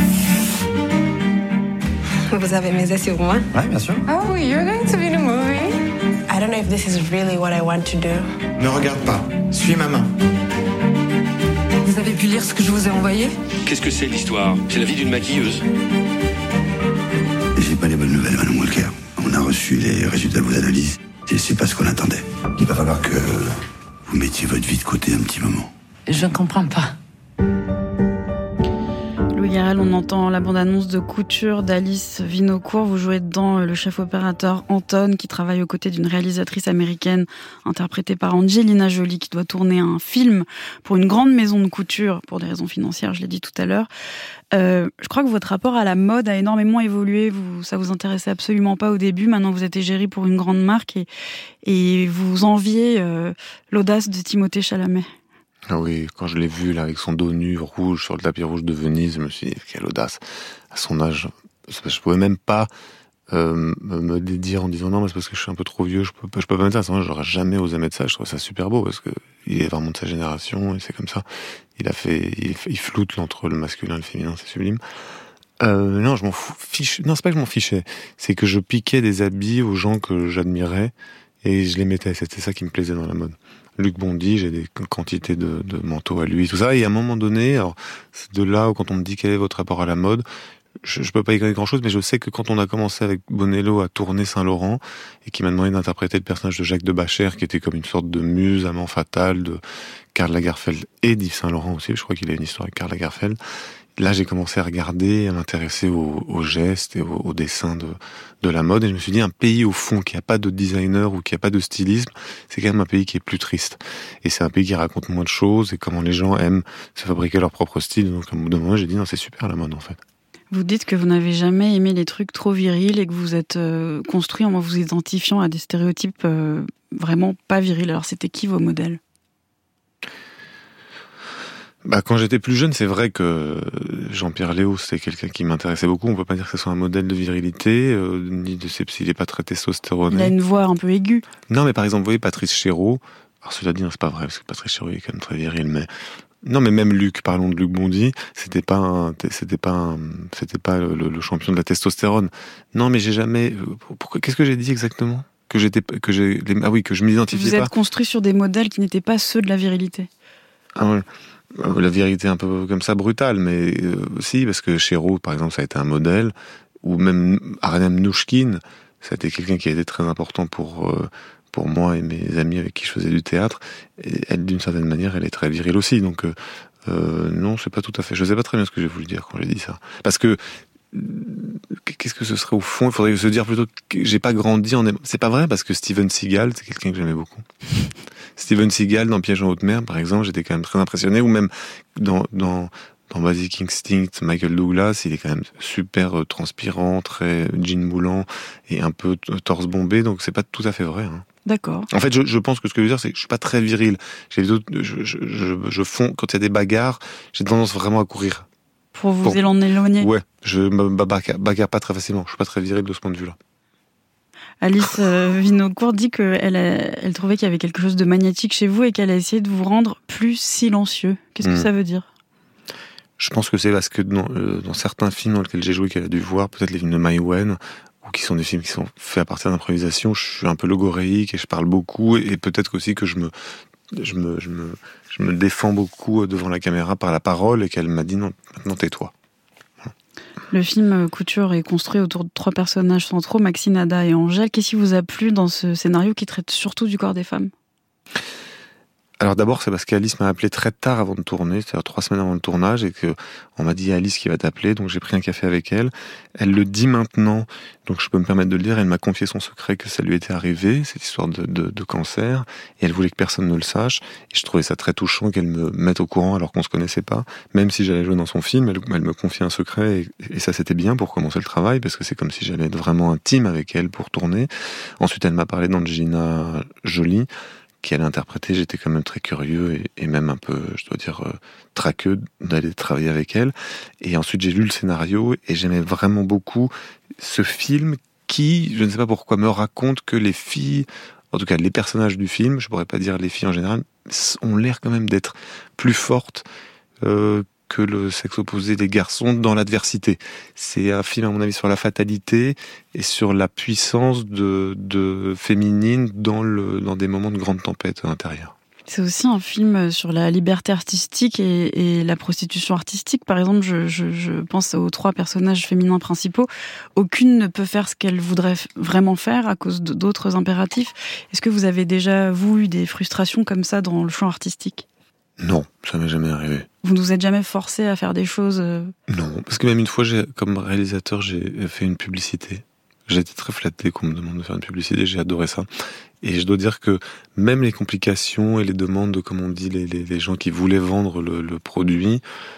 Vous avez misé sur moi? Ouais, bien sûr. Oh, you're going to be in a movie? I don't know if this is really what I want to do. Ne regarde pas, suis ma main. Vous avez pu lire ce que je vous ai envoyé? Qu'est-ce que c'est l'histoire? C'est la vie d'une maquilleuse. J'ai pas les bonnes nouvelles, Madame Walker. On a reçu les résultats de vos analyses et c'est pas ce qu'on attendait. Il va falloir que vous mettiez votre vie de côté un petit moment. Je comprends pas. Louis Garrel, on entend la bande-annonce de Couture d'Alice Vinocourt. Vous jouez dedans le chef opérateur Anton, qui travaille aux côtés d'une réalisatrice américaine interprétée par Angelina Jolie, qui doit tourner un film pour une grande maison de couture, pour des raisons financières, je l'ai dit tout à l'heure. Je crois que votre rapport à la mode a énormément évolué. Ça vous intéressait absolument pas au début. Maintenant, vous êtes égérie pour une grande marque et vous enviez l'audace de Timothée Chalamet. Ah oui, quand je l'ai vu là avec son dos nu rouge sur le tapis rouge de Venise, je me suis dit quelle audace. À son âge, je pouvais même pas me dédire en disant non, mais c'est parce que je suis un peu trop vieux, je peux pas mettre ça. À son âge, j'aurais jamais osé mettre ça. Je trouve ça super beau parce que il est vraiment de sa génération et c'est comme ça. Il floute entre le masculin et le féminin, c'est sublime. Non, je m'en fichais. Non, c'est pas que je m'en fichais. C'est que je piquais des habits aux gens que j'admirais et je les mettais. C'était ça qui me plaisait dans la mode. Luc Bondy, j'ai des quantités de manteaux à lui, tout ça. Et à un moment donné, alors, c'est de là où quand on me dit quel est votre rapport à la mode, je peux pas y connaître grand chose, mais je sais que quand on a commencé avec Bonello à tourner Saint-Laurent et qui m'a demandé d'interpréter le personnage de Jacques de Bachère, qui était comme une sorte de muse, amant fatal de Karl Lagerfeld et d'Yves Saint-Laurent aussi, je crois qu'il a une histoire avec Karl Lagerfeld. Là, j'ai commencé à regarder, à m'intéresser aux gestes et aux dessins de la mode. Et je me suis dit, un pays, au fond, qui a pas de designer ou qui a pas de stylisme, c'est quand même un pays qui est plus triste. Et c'est un pays qui raconte moins de choses et comment les gens aiment se fabriquer leur propre style. Donc, à un bout d'un moment, j'ai dit, non, c'est super, la mode, en fait. Vous dites que vous n'avez jamais aimé les trucs trop virils et que vous êtes construit en vous identifiant à des stéréotypes vraiment pas virils. Alors, c'était qui vos modèles ? Quand j'étais plus jeune, c'est vrai que Jean-Pierre Léaud, c'est quelqu'un qui m'intéressait beaucoup. On peut pas dire que ce soit un modèle de virilité, ni de s'il est pas très testostéroné. Il a une voix un peu aiguë. Non, mais par exemple, vous voyez Patrice Chéreau. Alors, cela dit, c'est pas vrai, parce que Patrice Chéreau est quand même très viril, mais non, mais même Luc, parlons de Luc Bondy, c'était pas le champion de la testostérone. Non, mais j'ai jamais, qu'est-ce que j'ai dit exactement? Que je m'identifiais pas. Vous êtes construit sur des modèles qui n'étaient pas ceux de la virilité. Ah ouais. La vérité un peu comme ça, brutale, mais si, parce que Chéreau, par exemple, ça a été un modèle, ou même Ariane Mnouchkine, ça a été quelqu'un qui a été très important pour moi et mes amis avec qui je faisais du théâtre. Et elle, d'une certaine manière, elle est très virile aussi, donc non, c'est pas tout à fait. Je sais pas très bien ce que j'ai voulu dire quand j'ai dit ça, parce que qu'est-ce que ce serait au fond? Il faudrait se dire plutôt que j'ai pas grandi en... C'est pas vrai, parce que Steven Seagal, c'est quelqu'un que j'aimais beaucoup. Steven Seagal dans Piège en haute mer, par exemple, j'étais quand même très impressionné, ou même dans Basic Instinct, Michael Douglas, il est quand même super transpirant, très jean moulant et un peu torse bombé, donc c'est pas tout à fait vrai. Hein. D'accord. En fait, je pense que ce que je veux dire, c'est que je suis pas très viril. Je fonds, quand il y a des bagarres, j'ai tendance vraiment à courir. Pour vous éloigner. Ouais, je me bagarre pas très facilement. Je suis pas très viril de ce point de vue-là. Alice Winocourt dit qu'elle trouvait qu'il y avait quelque chose de magnétique chez vous et qu'elle a essayé de vous rendre plus silencieux. Qu'est-ce que ça veut dire? Je pense que c'est parce que dans certains films dans lesquels j'ai joué, qu'elle a dû voir, peut-être les films de Mai Wen, ou qui sont des films qui sont faits à partir d'improvisation, je suis un peu logoréique et je parle beaucoup, et peut-être aussi que je me défends beaucoup devant la caméra par la parole, et qu'elle m'a dit non, maintenant tais-toi. Le film Couture est construit autour de 3 personnages centraux, Maxine, Ada et Angèle. Qu'est-ce qui vous a plu dans ce scénario qui traite surtout du corps des femmes? Alors d'abord, c'est parce qu'Alice m'a appelé très tard avant de tourner, c'est-à-dire 3 semaines avant le tournage, et que on m'a dit Alice qui va t'appeler, donc j'ai pris un café avec elle. Elle le dit maintenant, donc je peux me permettre de le dire. Elle m'a confié son secret, que ça lui était arrivé, cette histoire de cancer, et elle voulait que personne ne le sache. Et je trouvais ça très touchant qu'elle me mette au courant alors qu'on se connaissait pas. Même si j'allais jouer dans son film, elle me confiait un secret, et ça c'était bien pour commencer le travail, parce que c'est comme si j'allais être vraiment intime avec elle pour tourner. Ensuite, elle m'a parlé d'Angelina Jolie, qui allait interpréter. J'étais quand même très curieux et même un peu, je dois dire, traqueux d'aller travailler avec elle. Et ensuite, j'ai lu le scénario et j'aimais vraiment beaucoup ce film qui, je ne sais pas pourquoi, me raconte que les filles, en tout cas les personnages du film, je pourrais pas dire les filles en général, ont l'air quand même d'être plus fortes que le sexe opposé des garçons dans l'adversité. C'est un film, à mon avis, sur la fatalité et sur la puissance de féminine dans des moments de grande tempête intérieure. C'est aussi un film sur la liberté artistique et la prostitution artistique. Par exemple, je pense aux 3 personnages féminins principaux. Aucune ne peut faire ce qu'elle voudrait vraiment faire à cause d'autres impératifs. Est-ce que vous avez déjà, vous, eu des frustrations comme ça dans le champ artistique? Non, ça m'est jamais arrivé. Vous ne vous êtes jamais forcé à faire des choses Non, parce que même une fois, comme réalisateur, j'ai fait une publicité. J'ai été très flatté qu'on me demande de faire une publicité, j'ai adoré ça. Et je dois dire que même les complications et les demandes de, comme on dit, les gens qui voulaient vendre le produit,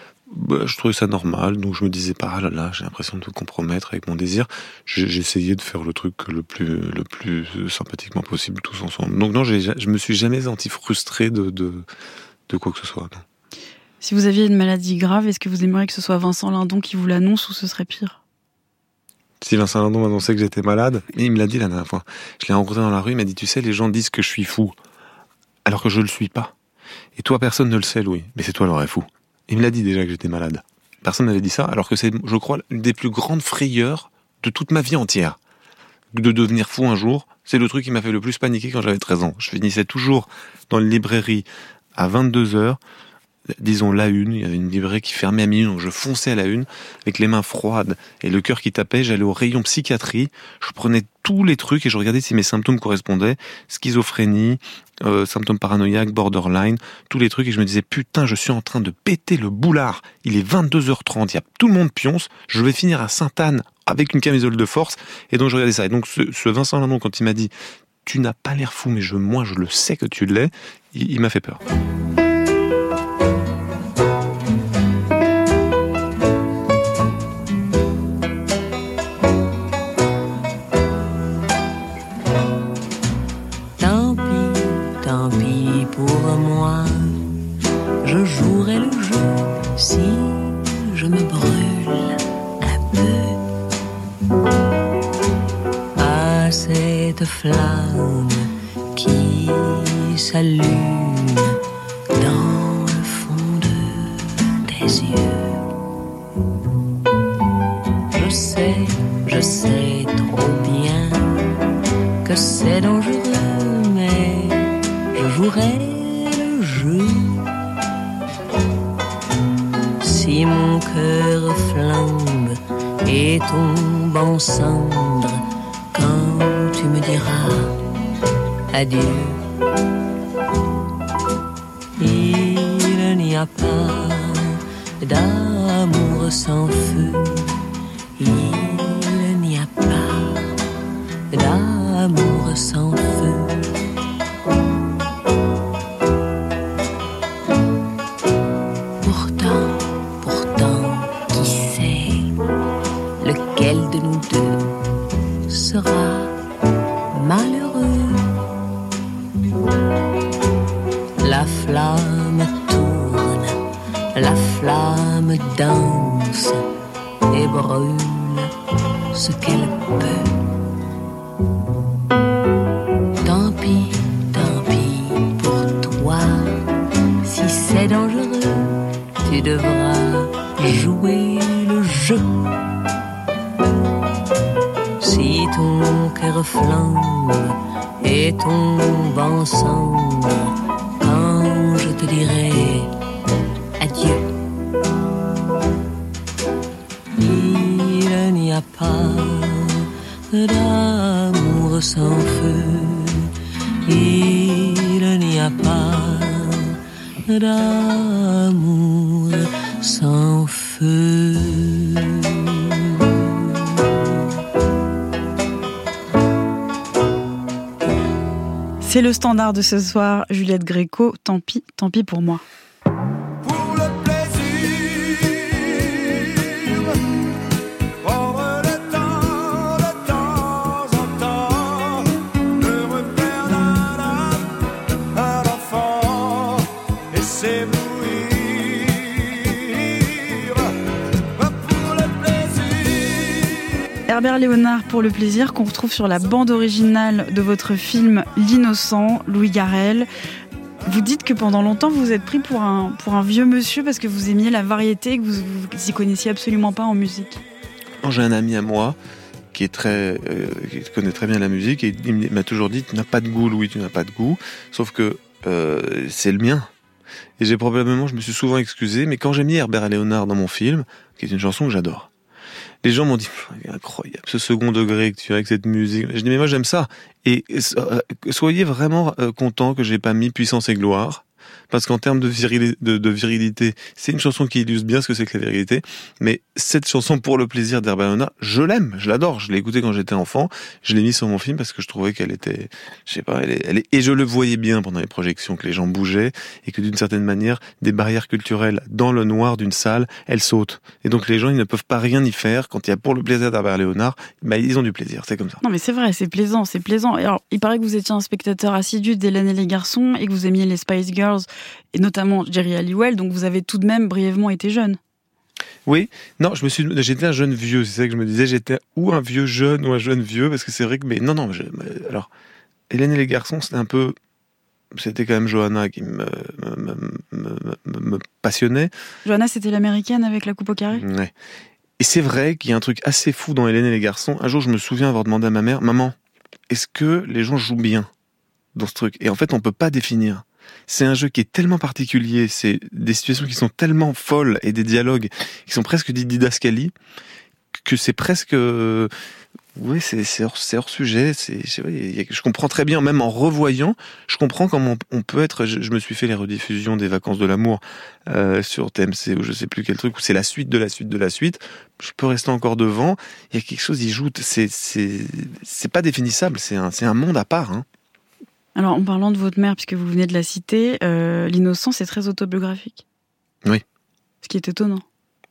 je trouvais ça normal. Donc je me disais pas, ah là là, j'ai l'impression de te compromettre avec mon désir. J'essayais de faire le truc le plus sympathiquement possible tous ensemble. Donc non, je me suis jamais senti frustré de quoi que ce soit. Non. Si vous aviez une maladie grave, est-ce que vous aimeriez que ce soit Vincent Lindon qui vous l'annonce ou ce serait pire? Si Vincent Lindon m'annonçait que j'étais malade, il me l'a dit la dernière fois. Je l'ai rencontré dans la rue, il m'a dit, tu sais, les gens disent que je suis fou, alors que je le suis pas. Et toi, personne ne le sait, Louis, mais c'est toi le vrai fou. Il me l'a dit déjà que j'étais malade. personne m'avait dit ça, alors que c'est, je crois, une des plus grandes frayeurs de toute ma vie entière. De devenir fou un jour, c'est le truc qui m'a fait le plus paniquer quand j'avais 13 ans. Je finissais toujours dans une librairie à 22h, disons la une, il y avait une librairie qui fermait à minuit, donc je fonçais à la une, avec les mains froides et le cœur qui tapait, j'allais au rayon psychiatrie, je prenais tous les trucs et je regardais si mes symptômes correspondaient, schizophrénie, symptômes paranoïaques, borderline, tous les trucs, et je me disais, putain, je suis en train de péter le boulard, il est 22h30, il y a tout le monde pionce, je vais finir à Sainte-Anne avec une camisole de force, et donc je regardais ça. Et donc ce Vincent Lindon, quand il m'a dit, tu n'as pas l'air fou, mais moi je le sais que tu l'es, il m'a fait peur. Tant pis pour moi, je jouerai le jeu si je me brûle un peu à cette flamme qui s'allume dans le fond de tes yeux. Je sais trop bien que c'est dangereux, mais je jouerai le jeu. Si mon cœur flambe et tombe en cendres quand tu me diras adieu, il n'y a pas d'amour sans feu, il n'y a pas d'amour sans feu. Pourtant, qui sait lequel de nous deux sera malheureux? La flamme tourne, la flamme danse et brûle ce qu'elle peut. Tant pis pour toi, si c'est dangereux, tu devras jouer le jeu. Si ton cœur flambe et tombe en cendres quand je te dirai adieu, il n'y a pas d'amour sans feu, il n'y a pas d'amour sans feu. C'est le standard de ce soir, Juliette Gréco, tant pis pour moi. Herbert Léonard pour le plaisir, qu'on retrouve sur la bande originale de votre film L'Innocent, Louis Garrel. Vous dites que pendant longtemps vous vous êtes pris pour un vieux monsieur parce que vous aimiez la variété et que vous y connaissiez absolument pas en musique. J'ai un ami à moi qui connaît très bien la musique et il m'a toujours dit, tu n'as pas de goût Louis, tu n'as pas de goût, sauf que c'est le mien. Et je me suis souvent excusé, mais quand j'ai mis Herbert Léonard dans mon film, qui est une chanson que j'adore, les gens m'ont dit, incroyable, ce second degré que tu as avec cette musique. Je dis, mais moi j'aime ça. Et soyez vraiment contents que j'ai pas mis Puissance et Gloire, parce qu'en termes de virilité, c'est une chanson qui illustre bien ce que c'est que la virilité. Mais cette chanson pour le plaisir d'Herbert Léonard, je l'aime, je l'adore. Je l'ai écoutée quand j'étais enfant. Je l'ai mise sur mon film parce que je trouvais qu'elle était, et je le voyais bien pendant les projections, que les gens bougeaient et que d'une certaine manière, des barrières culturelles dans le noir d'une salle, elles sautent. Et donc les gens, ils ne peuvent pas rien y faire. Quand il y a pour le plaisir d'Herbert Léonard, ils ont du plaisir. C'est comme ça. Non, mais c'est vrai, c'est plaisant. Et alors, il paraît que vous étiez un spectateur assidu d'Hélène et les garçons et que vous aimiez les Spice Girls et notamment Jerry Halliwell, donc vous avez tout de même brièvement été jeune. Oui, non, j'étais un jeune vieux, c'est ça que je me disais, j'étais ou un vieux jeune ou un jeune vieux, parce que c'est vrai que, alors, Hélène et les garçons, c'était un peu c'était quand même Johanna qui me passionnait. Johanna, c'était l'américaine avec la coupe au carré ? Ouais. Et c'est vrai qu'il y a un truc assez fou dans Hélène et les garçons. Un jour, je me souviens avoir demandé à ma mère, maman, est-ce que les gens jouent bien dans ce truc ? Et en fait, on peut pas définir. C'est un jeu qui est tellement particulier, c'est des situations qui sont tellement folles et des dialogues qui sont presque des didascalies que c'est presque... Oui, c'est hors sujet. Je comprends très bien, même en revoyant, je comprends comment on peut être. Je me suis fait les rediffusions des Vacances de l'amour sur TMC ou je sais plus quel truc où c'est la suite de la suite de la suite. Je peux rester encore devant. Il y a quelque chose, il joue. C'est pas définissable. C'est un monde à part. Hein. Alors, en parlant de votre mère, puisque vous venez de la citer, L'innocence est très autobiographique. Oui. Ce qui est étonnant. Pourquoi ?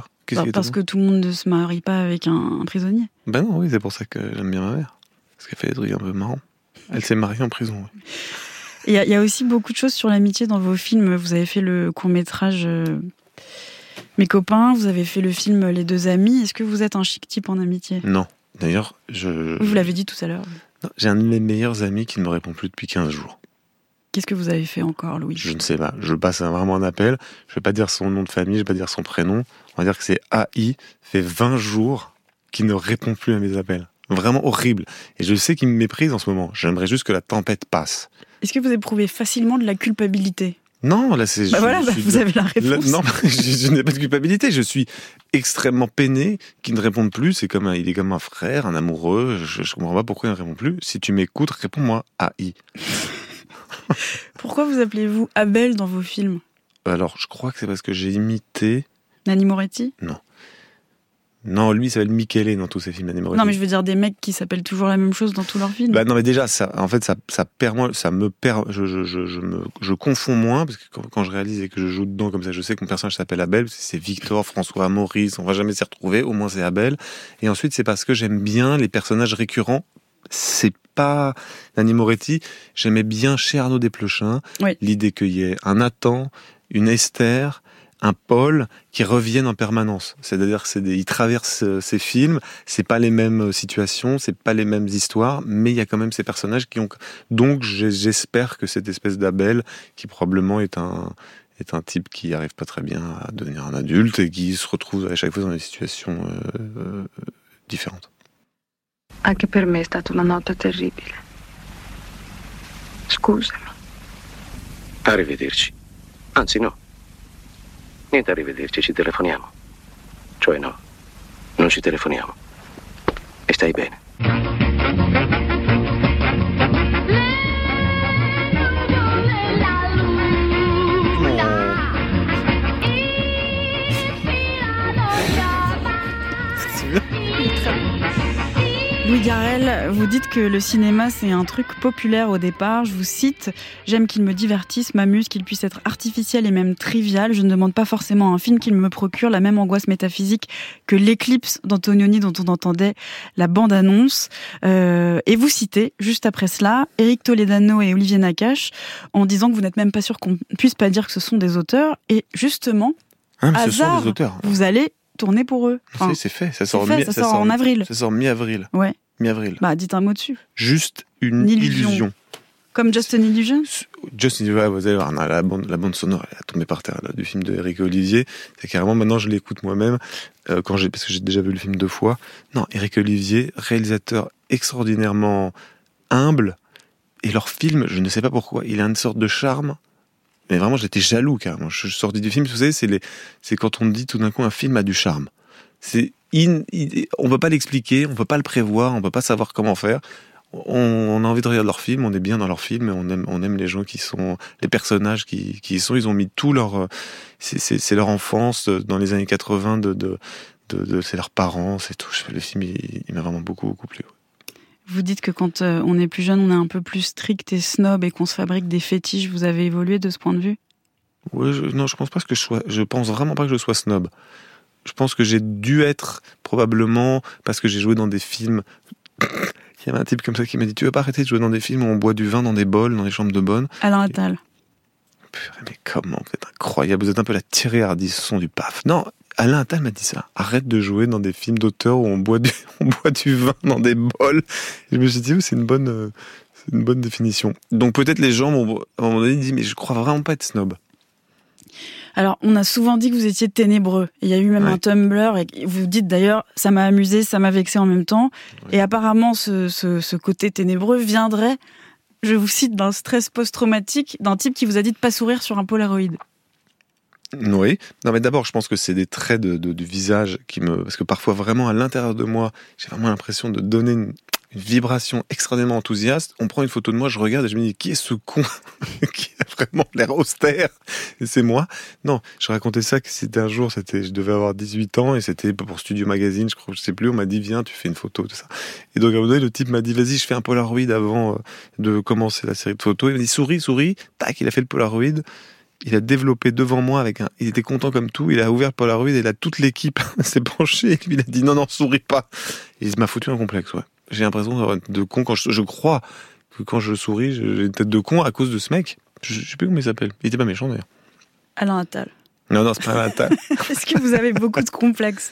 Parce que tout le monde ne se marie pas avec un prisonnier. Ben non, oui, c'est pour ça que j'aime bien ma mère. Parce qu'elle fait des trucs un peu marrants. Elle s'est mariée en prison. Oui. Il y a aussi beaucoup de choses sur l'amitié dans vos films. Vous avez fait le court-métrage Mes copains, vous avez fait le film Les deux amis. Est-ce que vous êtes un chic type en amitié ? Non. D'ailleurs, vous l'avez dit tout à l'heure. Non, j'ai un de mes meilleurs amis qui ne me répond plus depuis 15 jours. Qu'est-ce que vous avez fait encore, Louis ? Je ne sais pas. Je passe vraiment un appel. Je ne vais pas dire son nom de famille, je ne vais pas dire son prénom. On va dire que c'est AI, fait 20 jours qu'il ne répond plus à mes appels. Vraiment horrible. Et je sais qu'il me méprise en ce moment. J'aimerais juste que la tempête passe. Est-ce que vous éprouvez facilement de la culpabilité ? Non, là c'est... vous avez la réponse. Non, je n'ai pas de culpabilité. Je suis extrêmement peiné qu'il ne réponde plus. Il est comme un frère, un amoureux. Je ne comprends pas pourquoi il ne répond plus. Si tu m'écoutes, réponds-moi, AI. Pourquoi vous appelez-vous Abel dans vos films ? Alors, je crois que c'est parce que j'ai imité... Nanni Moretti ? Non, lui il s'appelle Michele dans tous ses films, Nanni Moretti. Non, mais je veux dire des mecs qui s'appellent toujours la même chose dans tous leurs films. Bah non, mais déjà, ça je confonds moins, parce que quand je réalise et que je joue dedans comme ça, je sais que mon personnage s'appelle Abel, c'est Victor, François, Maurice, on va jamais s'y retrouver, au moins c'est Abel. Et ensuite, c'est parce que j'aime bien les personnages récurrents. C'est pas Nanni Moretti, j'aimais bien chez Arnaud Desplechin, oui. L'idée qu'il y ait un Nathan, une Esther, un Paul qui reviennent en permanence. C'est-à-dire ils traversent ces films, c'est pas les mêmes situations, c'est pas les mêmes histoires, mais il y a quand même ces personnages qui ont... Donc j'espère que cette espèce d'Abel, qui probablement est un type qui arrive pas très bien à devenir un adulte et qui se retrouve à chaque fois dans des situations différentes. Anche per me è stata una notte terribile. Scusami. Arrivederci. Anzi, no. Niente arrivederci, ci telefoniamo. Cioè no, non ci telefoniamo. E stai bene. Louis Garrel, vous dites que le cinéma c'est un truc populaire au départ, je vous cite, j'aime qu'il me divertisse, m'amuse, qu'il puisse être artificiel et même trivial, je ne demande pas forcément un film qu'il me procure la même angoisse métaphysique que L'Éclipse d'Antonioni dont on entendait la bande-annonce. Et vous citez, juste après cela, Éric Toledano et Olivier Nakache en disant que vous n'êtes même pas sûr qu'on puisse pas dire que ce sont des auteurs, et justement, hasard, ce sont des auteurs. Vous allez tourner pour eux. Enfin, c'est fait, ça sort en avril. Ça sort mi-avril. Ouais. Mi-avril. Bah, dites un mot dessus. Juste une illusion. Comme Just an Illusion. Just an Illusion, vous allez voir, la bande sonore, elle a tombé par terre, là, du film de Éric et Olivier. C'est carrément, maintenant, je l'écoute moi-même, parce que j'ai déjà vu le film 2 fois. Non, Éric et Olivier, réalisateur extraordinairement humble, et leur film, je ne sais pas pourquoi, il a une sorte de charme. Mais vraiment, j'étais jaloux, carrément. Je suis sorti du film, vous savez, c'est quand on dit tout d'un coup un film a du charme. On peut pas l'expliquer, on peut pas le prévoir, on peut pas savoir comment faire. On a envie de regarder leur film, on est bien dans leur film, et on aime les gens qui sont, les personnages qui y sont. Ils ont mis tout leur, c'est leur enfance dans les années 80 c'est leurs parents, c'est tout. Le film, il m'a vraiment beaucoup plu. Vous dites que quand on est plus jeune, on est un peu plus strict et snob et qu'on se fabrique des fétiches. Vous avez évolué de ce point de vue ? Oui, je pense pas que je pense vraiment pas que je sois snob. Je pense que j'ai dû être, probablement, parce que j'ai joué dans des films. Il y avait un type comme ça qui m'a dit, tu veux pas arrêter de jouer dans des films où on boit du vin dans des bols, dans les chambres de bonne ? Alain Attal. Mais comment, vous êtes incroyable, vous êtes un peu la Thierry Ardisson du PAF. Non, Alain Attal m'a dit ça. Arrête de jouer dans des films d'auteur où on boit du vin dans des bols. Et je me suis dit, c'est une bonne C'est une bonne définition. Donc peut-être les gens m'ont, à un moment donné, dit, mais je crois vraiment pas être snob. Alors, on a souvent dit que vous étiez ténébreux. Il y a eu même un Tumblr, et vous dites d'ailleurs, ça m'a amusé, ça m'a vexé en même temps. Ouais. Et apparemment, ce côté ténébreux viendrait, je vous cite, d'un stress post-traumatique d'un type qui vous a dit de pas sourire sur un Polaroid. Oui. Non, mais d'abord, je pense que c'est des traits de visage parce que parfois, vraiment, à l'intérieur de moi, j'ai vraiment l'impression de donner une vibration extrêmement enthousiaste. On prend une photo de moi, je regarde et je me dis, qui est ce con qui a vraiment l'air austère? Et c'est moi. Non, je racontais ça que c'était un jour, je devais avoir 18 ans et c'était pour Studio Magazine, je crois, je sais plus, on m'a dit, viens, tu fais une photo, tout ça. Et donc, à un moment donné, le type m'a dit, vas-y, je fais un Polaroid avant de commencer la série de photos. Il m'a dit, souris. Tac, il a fait le Polaroid. Il a développé devant moi il était content comme tout, il a ouvert le Polaroid et là, toute l'équipe s'est penchée et lui, il a dit, non, souris pas. Et il m'a foutu un complexe, ouais. J'ai l'impression d'avoir une tête de con quand je crois que quand je souris, j'ai une tête de con à cause de ce mec. Je sais plus comment il s'appelle. Il était pas méchant d'ailleurs. Alain Attal. Non, c'est pas Alain Attal. Est-ce que vous avez beaucoup de complexes?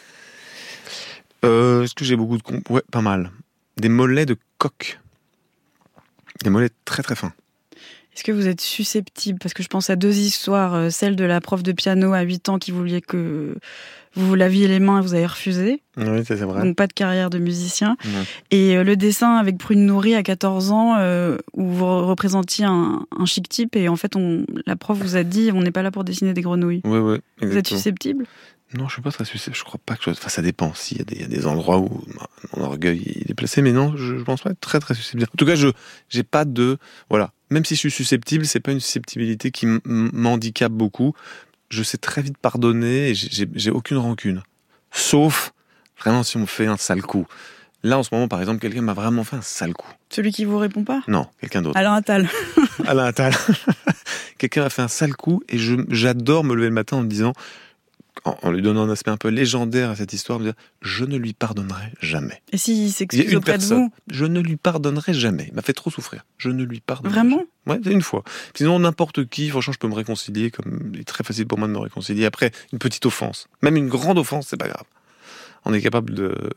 Est-ce que j'ai beaucoup de complexes? Ouais, pas mal. Des mollets de coq. Des mollets très très fins. Est-ce que vous êtes susceptible? Parce que je pense à deux histoires. Celle de la prof de piano à 8 ans qui voulait que vous vous laviez les mains et vous avez refusé. Oui, c'est vrai. Donc pas de carrière de musicien. Non. Et le dessin avec Prune Nourri à 14 ans, où vous représentiez un chic type et en fait la prof vous a dit, on n'est pas là pour dessiner des grenouilles. Oui, exactement. Vous êtes susceptible? Non, je suis pas très susceptible. Je crois pas que Enfin, ça dépend. S'il y a des endroits où mon orgueil il est placé, mais non, je pense pas être très très susceptible. En tout cas, j'ai pas de... Voilà. Même si je suis susceptible, c'est pas une susceptibilité qui m'handicape beaucoup. Je sais très vite pardonner et j'ai aucune rancune. Sauf, vraiment, si on me fait un sale coup. Là, en ce moment, par exemple, quelqu'un m'a vraiment fait un sale coup. Celui qui vous répond pas? Non, quelqu'un d'autre. Alain Attal. Alain Attal. Quelqu'un m'a fait un sale coup et j'adore me lever le matin en me disant... En lui donnant un aspect un peu légendaire à cette histoire, de dire je ne lui pardonnerai jamais. Et s'il s'excuse auprès de vous? Je ne lui pardonnerai jamais. Il m'a fait trop souffrir. Je ne lui pardonnerai jamais. Vraiment? Ouais, c'est une fois. Sinon, n'importe qui, franchement, je peux me réconcilier. Il est très facile pour moi de me réconcilier. Après, une petite offense, même une grande offense, c'est pas grave. On est capable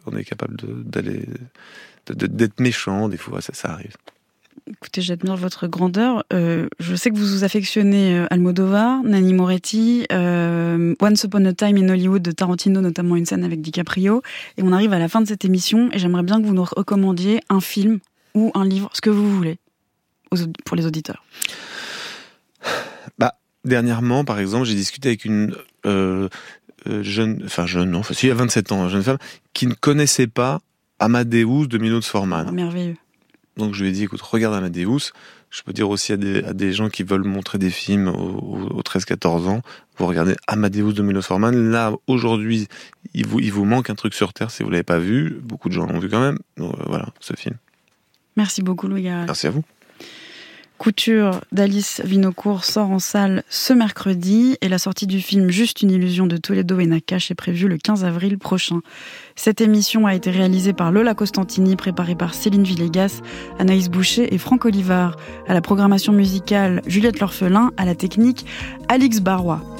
d'être méchant, des fois, ça arrive. Écoutez, j'admire votre grandeur. Je sais que vous affectionnez Almodovar, Nanni Moretti, Once Upon a Time in Hollywood de Tarantino, notamment une scène avec DiCaprio. Et on arrive à la fin de cette émission et j'aimerais bien que vous nous recommandiez un film ou un livre, ce que vous voulez, pour les auditeurs. Dernièrement, par exemple, j'ai discuté avec une jeune, il y a 27 ans, une jeune femme qui ne connaissait pas Amadeus de Milos Forman. Oh, merveilleux. Donc je lui ai dit, écoute, regarde Amadeus. Je peux dire aussi à des gens qui veulent montrer des films aux 13-14 ans, vous regardez Amadeus de Milos Forman. Là, aujourd'hui, il vous manque un truc sur Terre si vous l'avez pas vu. Beaucoup de gens l'ont vu quand même. Donc voilà, ce film. Merci beaucoup, Louis Garrel. Merci à vous. Couture d'Alice Vinocourt sort en salle ce mercredi et la sortie du film Juste une illusion de Toledo et Nakache est prévue le 15 avril prochain. Cette émission a été réalisée par Lola Costantini, préparée par Céline Villegas, Anaïs Boucher et Franck Olivard. À la programmation musicale, Juliette L'Orphelin, à la technique, Alix Barrois.